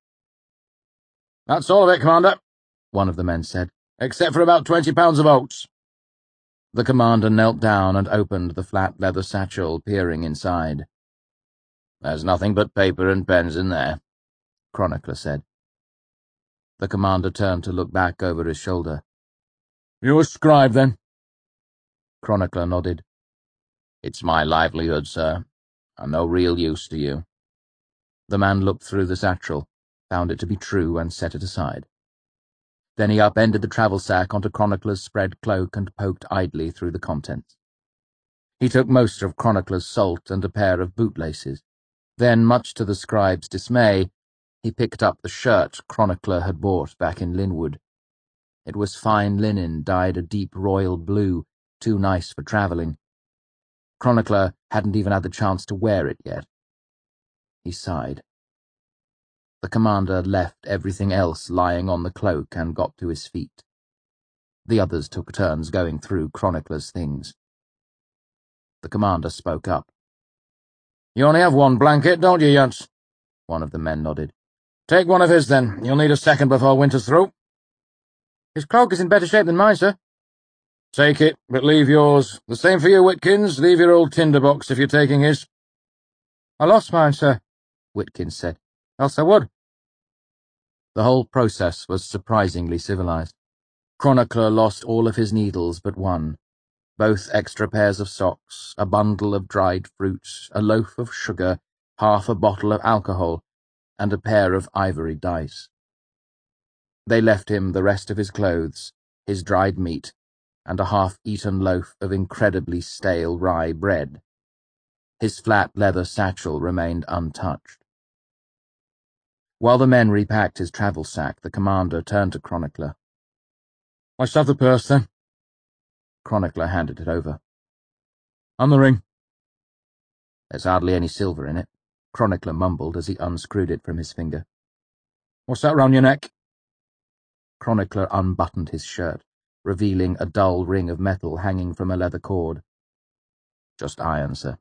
That's all of it, Commander, one of the men said, except for about 20 pounds of oats. The commander knelt down and opened the flat leather satchel, peering inside. There's nothing but paper and pens in there, Chronicler said. The commander turned to look back over his shoulder. You a scribe, then? Chronicler nodded. It's my livelihood, sir. I'm no real use to you. The man looked through the satchel, found it to be true, and set it aside. Then he upended the travel sack onto Chronicler's spread cloak and poked idly through the contents. He took most of Chronicler's salt and a pair of bootlaces. Then, much to the scribe's dismay, he picked up the shirt Chronicler had bought back in Linwood. It was fine linen dyed a deep royal blue, too nice for travelling. Chronicler hadn't even had the chance to wear it yet. He sighed. The commander left everything else lying on the cloak and got to his feet. The others took turns going through Chronicler's things. The commander spoke up. You only have 1 blanket, don't you, Yunts? One of the men nodded. Take one of his, then. You'll need a second before winter's through. His cloak is in better shape than mine, sir. Take it, but leave yours. The same for you, Whitkins. Leave your old tinderbox if you're taking his. I lost mine, sir, Whitkins said. Else I would. The whole process was surprisingly civilized. Chronicler lost all of his needles but 1, both extra pairs of socks, a bundle of dried fruit, a loaf of sugar, half a bottle of alcohol, and a pair of ivory dice. They left him the rest of his clothes, his dried meat, and a half-eaten loaf of incredibly stale rye bread. His flat leather satchel remained untouched. While the men repacked his travel sack, the commander turned to Chronicler. Let's have the purse, then. Chronicler handed it over. And the ring. There's hardly any silver in it, Chronicler mumbled as he unscrewed it from his finger. What's that round your neck? Chronicler unbuttoned his shirt, revealing a dull ring of metal hanging from a leather cord. Just iron, sir.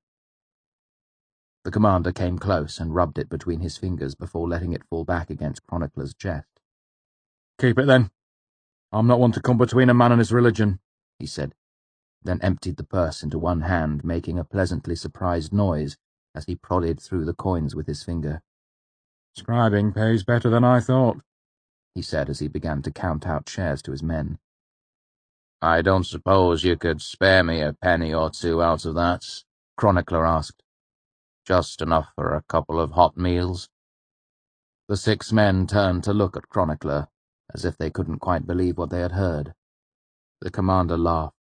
The commander came close and rubbed it between his fingers before letting it fall back against Chronicler's chest. Keep it, then. I'm not one to come between a man and his religion, he said, then emptied the purse into one hand, making a pleasantly surprised noise as he prodded through the coins with his finger. Scribing pays better than I thought, he said as he began to count out shares to his men. I don't suppose you could spare me a penny or 2 out of that? Chronicler asked. Just enough for a couple of hot meals. The 6 men turned to look at Chronicler, as if they couldn't quite believe what they had heard. The commander laughed.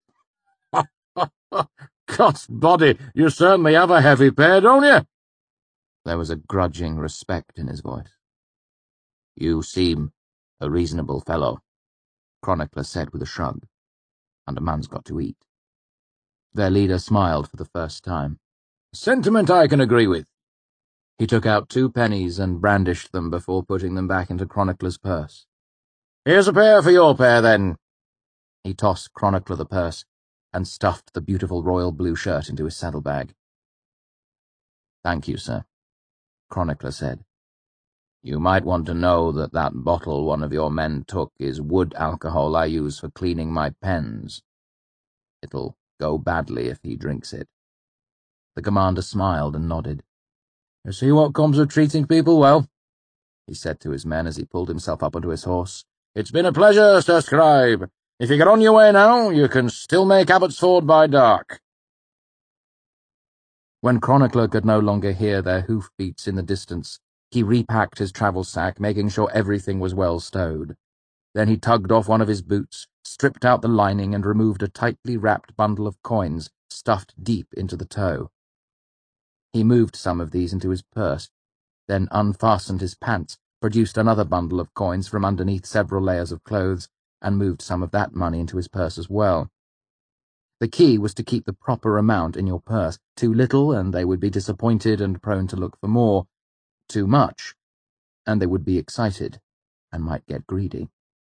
God's body, you certainly have a heavy pair, don't you? There was a grudging respect in his voice. You seem a reasonable fellow, Chronicler said with a shrug, and a man's got to eat. Their leader smiled for the first time. Sentiment I can agree with. He took out 2 pennies and brandished them before putting them back into Chronicler's purse. Here's a pair for your pair, then. He tossed Chronicler the purse and stuffed the beautiful royal blue shirt into his saddlebag. Thank you, sir, Chronicler said. You might want to know that that bottle one of your men took is wood alcohol I use for cleaning my pens. It'll go badly if he drinks it. The commander smiled and nodded. You see what comes of treating people well? he said to his men as he pulled himself up onto his horse. "It's been a pleasure, Sir Scribe. If you get on your way now, you can still make Abbotsford by dark." When Chronicler could no longer hear their hoofbeats in the distance, he repacked his travel sack, making sure everything was well stowed. Then he tugged off one of his boots, stripped out the lining, and removed a tightly wrapped bundle of coins stuffed deep into the toe. He moved some of these into his purse, then unfastened his pants, produced another bundle of coins from underneath several layers of clothes, and moved some of that money into his purse as well. The key was to keep the proper amount in your purse. Too little, and they would be disappointed and prone to look for more. Too much, and they would be excited and might get greedy.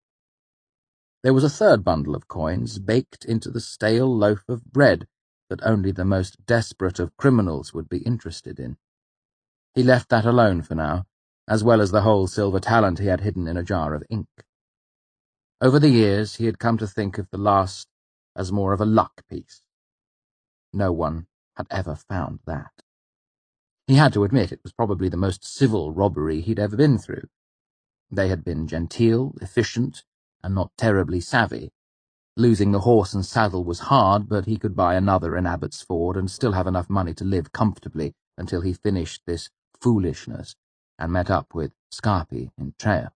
There was a third bundle of coins baked into the stale loaf of bread that only the most desperate of criminals would be interested in. He left that alone for now, as well as the whole silver talent he had hidden in a jar of ink. Over the years, he had come to think of the last as more of a luck piece. No one had ever found that. He had to admit it was probably the most civil robbery he'd ever been through. They had been genteel, efficient, and not terribly savvy. Losing the horse and saddle was hard, but he could buy another in Abbotsford and still have enough money to live comfortably until he finished this foolishness and met up with Scarpi in Treya.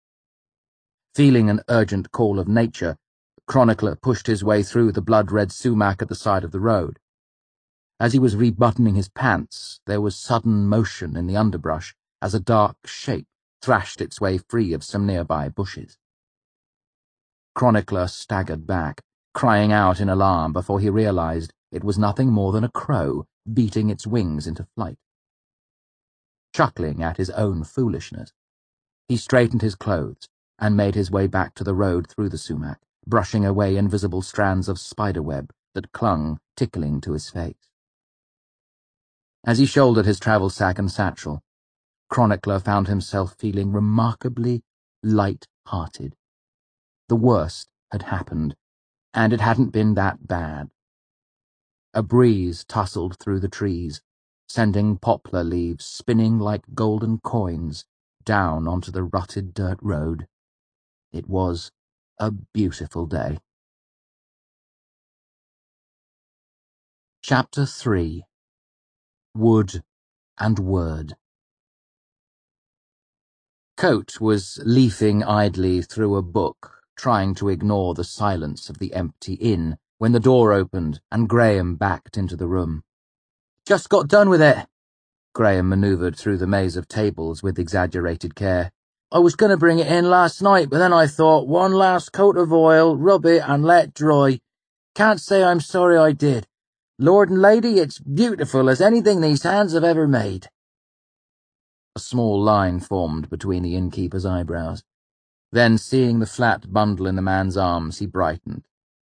Feeling an urgent call of nature, Chronicler pushed his way through the blood-red sumac at the side of the road. As he was rebuttoning his pants, there was sudden motion in the underbrush as a dark shape thrashed its way free of some nearby bushes. Chronicler staggered back, crying out in alarm before he realized it was nothing more than a crow beating its wings into flight. Chuckling at his own foolishness, he straightened his clothes and made his way back to the road through the sumac, brushing away invisible strands of spiderweb that clung, tickling to his face. As he shouldered his travel sack and satchel, Chronicler found himself feeling remarkably light-hearted. The worst had happened, and it hadn't been that bad. A breeze tussled through the trees, sending poplar leaves spinning like golden coins down onto the rutted dirt road. It was a beautiful day. Chapter 3. Wood and Word. Coate was leafing idly through a book, trying to ignore the silence of the empty inn, when the door opened and Graham backed into the room. "Just got done with it." Graham manoeuvred through the maze of tables with exaggerated care. "I was going to bring it in last night, but then I thought, one last coat of oil, rub it and let dry. Can't say I'm sorry I did. Lord and lady, it's beautiful as anything these hands have ever made." A small line formed between the innkeeper's eyebrows. Then, seeing the flat bundle in the man's arms, he brightened.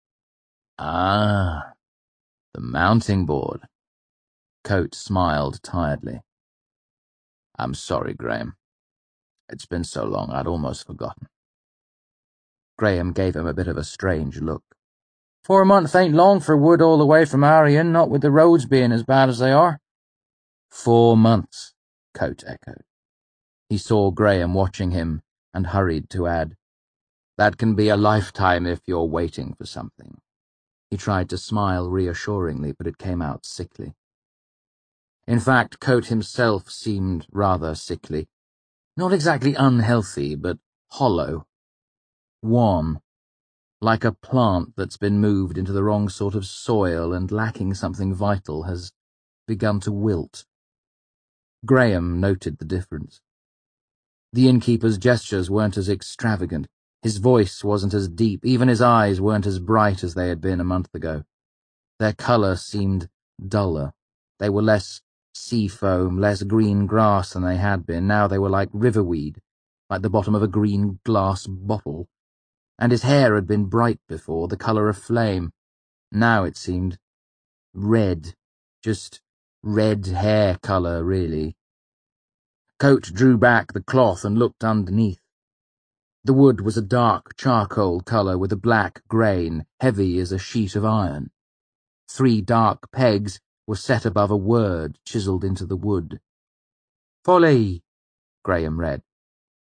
"Ah, the mounting board." Coate smiled tiredly. "I'm sorry, Graham. It's been so long I'd almost forgotten." Graham gave him a bit of a strange look. 4 months ain't long for wood all the way from Arion, not with the roads being as bad as they are." 4 months, Coate echoed. He saw Graham watching him and hurried to add, "That can be a lifetime if you're waiting for something." He tried to smile reassuringly, but it came out sickly. In fact, Coate himself seemed rather sickly. Not exactly unhealthy, but hollow. Wan. Like a plant that's been moved into the wrong sort of soil and lacking something vital has begun to wilt. Graham noted the difference. The innkeeper's gestures weren't as extravagant, his voice wasn't as deep, even his eyes weren't as bright as they had been a month ago. Their colour seemed duller. They were less sea foam, less green grass than they had been. Now they were like riverweed, like the bottom of a green glass bottle. And his hair had been bright before, the colour of flame. Now it seemed red, just red hair colour, really. Coate drew back the cloth and looked underneath. The wood was a dark charcoal colour with a black grain, heavy as a sheet of iron. 3 dark pegs were set above a word chiselled into the wood. "Folly," Graham read.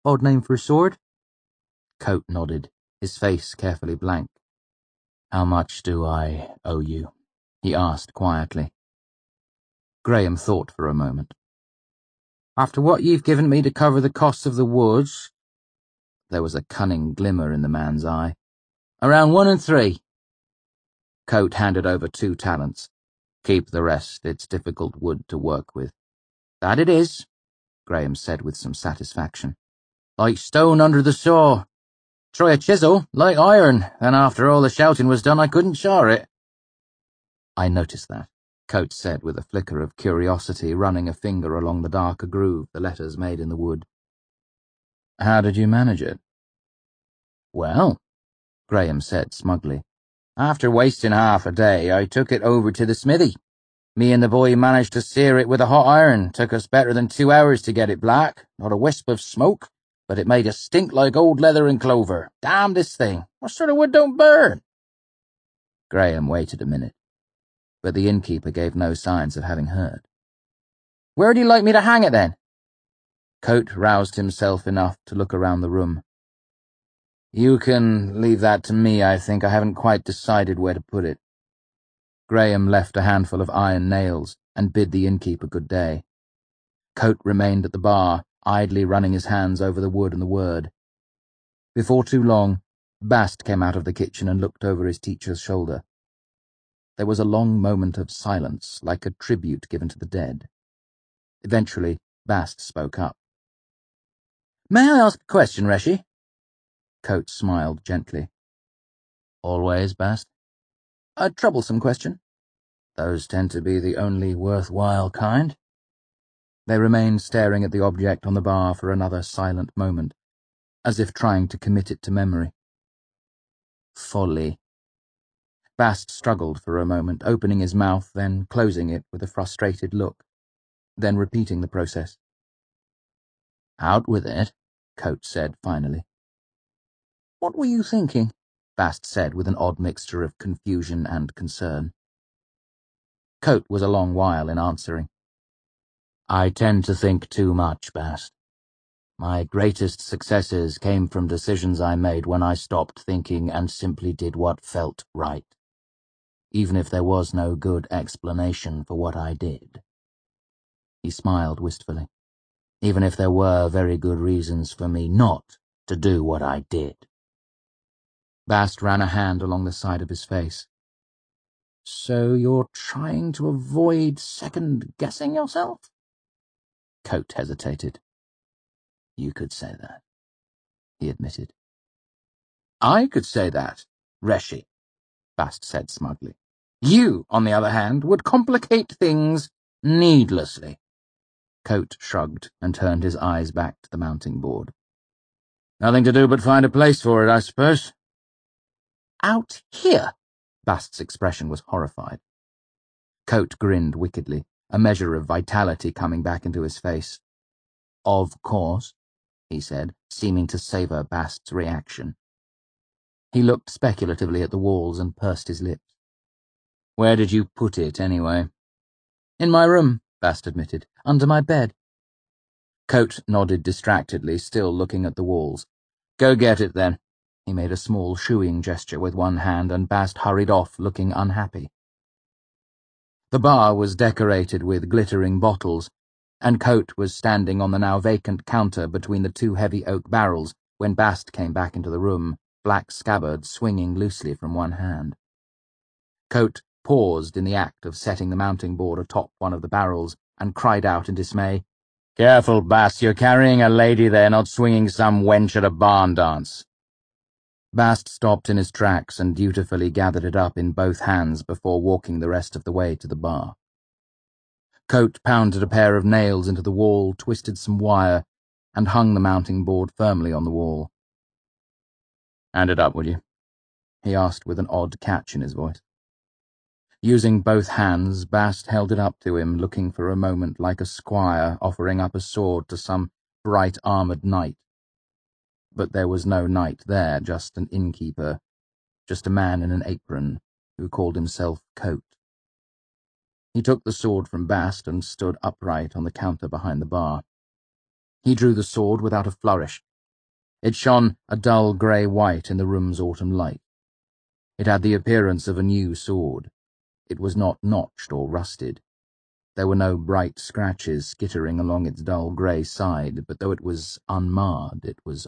Odd name for a sword? Coat nodded, his face carefully blank. How much do I owe you? He asked quietly. Graham thought for a moment. After what you've given me to cover the costs of the woods— There was a cunning glimmer in the man's eye. around 1 and 3. Coat handed over 2 talents. Keep the rest, it's difficult wood to work with. That it is, Graham said with some satisfaction. like stone under the saw. Try a chisel, like iron, then after all the shouting was done I couldn't char it. I noticed that, Coat said with a flicker of curiosity, running a finger along the darker groove the letters made in the wood. How did you manage it? Well, Graham said smugly, after wasting half a day, I took it over to the smithy. Me and the boy managed to sear it with a hot iron. Took us better than 2 hours to get it black. Not a wisp of smoke, but it made a stink like old leather and clover. Damn this thing. What sort of wood don't burn? Graham waited a minute, but the innkeeper gave no signs of having heard. Where'd you like me to hang it then? Coat roused himself enough to look around the room. You can leave that to me, I think. I haven't quite decided where to put it. Graham left a handful of iron nails and bid the innkeeper good day. Coat remained at the bar, idly running his hands over the wood and the word. Before too long, Bast came out of the kitchen and looked over his teacher's shoulder. There was a long moment of silence, like a tribute given to the dead. Eventually, Bast spoke up. May I ask a question, Reshi? Coat smiled gently. Always, Bast? A troublesome question. Those tend to be the only worthwhile kind. They remained staring at the object on the bar for another silent moment, as if trying to commit it to memory. Folly. Bast struggled for a moment, opening his mouth, then closing it with a frustrated look, then repeating the process. Out with it, Coat said finally. What were you thinking? Bast said with an odd mixture of confusion and concern. Coat was a long while in answering. I tend to think too much, Bast. My greatest successes came from decisions I made when I stopped thinking and simply did what felt right, even if there was no good explanation for what I did. He smiled wistfully. Even if there were very good reasons for me not to do what I did. Bast ran a hand along the side of his face. So you're trying to avoid second-guessing yourself? Coat hesitated. You could say that, he admitted. I could say that, Reshi, Bast said smugly. You, on the other hand, would complicate things needlessly. Coat shrugged and turned his eyes back to the mounting board. Nothing to do but find a place for it, I suppose. Out here? Bast's expression was horrified. Coat grinned wickedly, a measure of vitality coming back into his face. Of course, he said, seeming to savour Bast's reaction. He looked speculatively at the walls and pursed his lips. Where did you put it, anyway? In my room, Bast admitted, under my bed. Coat nodded distractedly, still looking at the walls. Go get it, then. He made a small shooing gesture with one hand, and Bast hurried off, looking unhappy. The bar was decorated with glittering bottles, and Coat was standing on the now vacant counter between the 2 heavy oak barrels when Bast came back into the room, black scabbard swinging loosely from one hand. Coat paused in the act of setting the mounting board atop one of the barrels and cried out in dismay, Careful, Bast, you're carrying a lady there, not swinging some wench at a barn dance. Bast stopped in his tracks and dutifully gathered it up in both hands before walking the rest of the way to the bar. Coat pounded a pair of nails into the wall, twisted some wire, and hung the mounting board firmly on the wall. Hand it up, will you? He asked with an odd catch in his voice. Using both hands, Bast held it up to him, looking for a moment like a squire offering up a sword to some bright-armoured knight. But there was no knight there, just an innkeeper, just a man in an apron, who called himself Coat. He took the sword from Bast and stood upright on the counter behind the bar. He drew the sword without a flourish, It shone a dull grey-white in the room's autumn light. It had the appearance of a new sword. It was not notched or rusted. There were no bright scratches skittering along its dull grey side, but though it was unmarred, it was